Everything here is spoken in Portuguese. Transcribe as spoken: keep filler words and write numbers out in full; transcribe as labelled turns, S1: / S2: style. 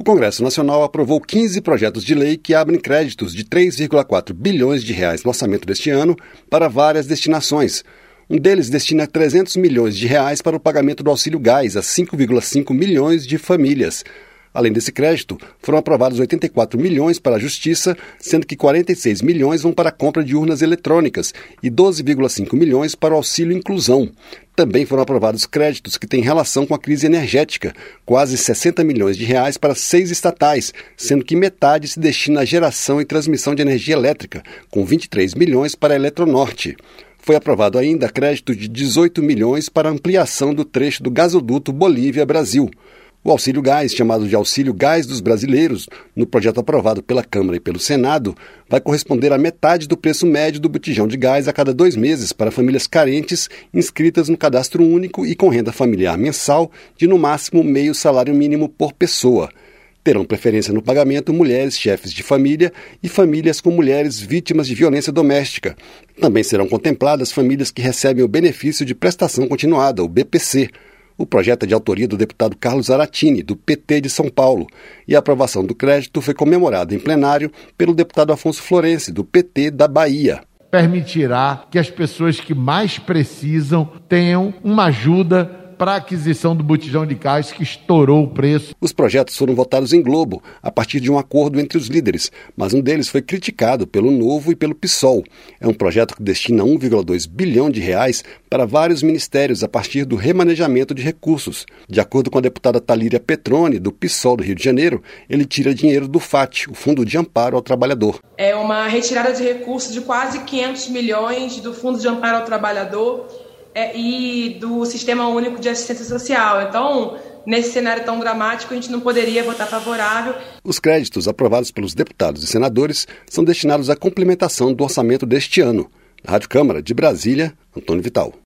S1: O Congresso Nacional aprovou quinze projetos de lei que abrem créditos de três vírgula quatro bilhões de reais no orçamento deste ano para várias destinações. Um deles destina trezentos milhões de reais para o pagamento do auxílio gás a cinco vírgula cinco milhões de famílias. Além desse crédito, foram aprovados oitenta e quatro milhões para a Justiça, sendo que quarenta e seis milhões vão para a compra de urnas eletrônicas e doze vírgula cinco milhões para o auxílio inclusão. Também foram aprovados créditos que têm relação com a crise energética, quase sessenta milhões de reais para seis estatais, sendo que metade se destina à geração e transmissão de energia elétrica, com vinte e três milhões para a Eletronorte. Foi aprovado ainda crédito de dezoito milhões para a ampliação do trecho do gasoduto Bolívia-Brasil. O auxílio gás, chamado de Auxílio Gás dos Brasileiros, no projeto aprovado pela Câmara e pelo Senado, vai corresponder à metade do preço médio do botijão de gás a cada dois meses para famílias carentes inscritas no cadastro único e com renda familiar mensal de no máximo meio salário mínimo por pessoa. Terão preferência no pagamento mulheres chefes de família e famílias com mulheres vítimas de violência doméstica. Também serão contempladas famílias que recebem o benefício de prestação continuada, o B P C. O projeto é de autoria do deputado Carlos Zaratini, do P T de São Paulo, e a aprovação do crédito foi comemorada em plenário pelo deputado Afonso Florense, do P T da Bahia.
S2: Permitirá que as pessoas que mais precisam tenham uma ajuda para a aquisição do botijão de gás que estourou o preço.
S1: Os projetos foram votados em globo, a partir de um acordo entre os líderes, mas um deles foi criticado pelo Novo e pelo PSOL. É um projeto que destina um vírgula dois bilhão de reais para vários ministérios a partir do remanejamento de recursos. De acordo com a deputada Talíria Petroni, do PSOL do Rio de Janeiro, ele tira dinheiro do FAT, o Fundo de Amparo ao Trabalhador.
S3: É uma retirada de recursos de quase quinhentos milhões do Fundo de Amparo ao Trabalhador É, e do Sistema Único de Assistência Social. Então, nesse cenário tão dramático, a gente não poderia votar favorável.
S1: Os créditos aprovados pelos deputados e senadores são destinados à complementação do orçamento deste ano. Na Rádio Câmara de Brasília, Antônio Vital.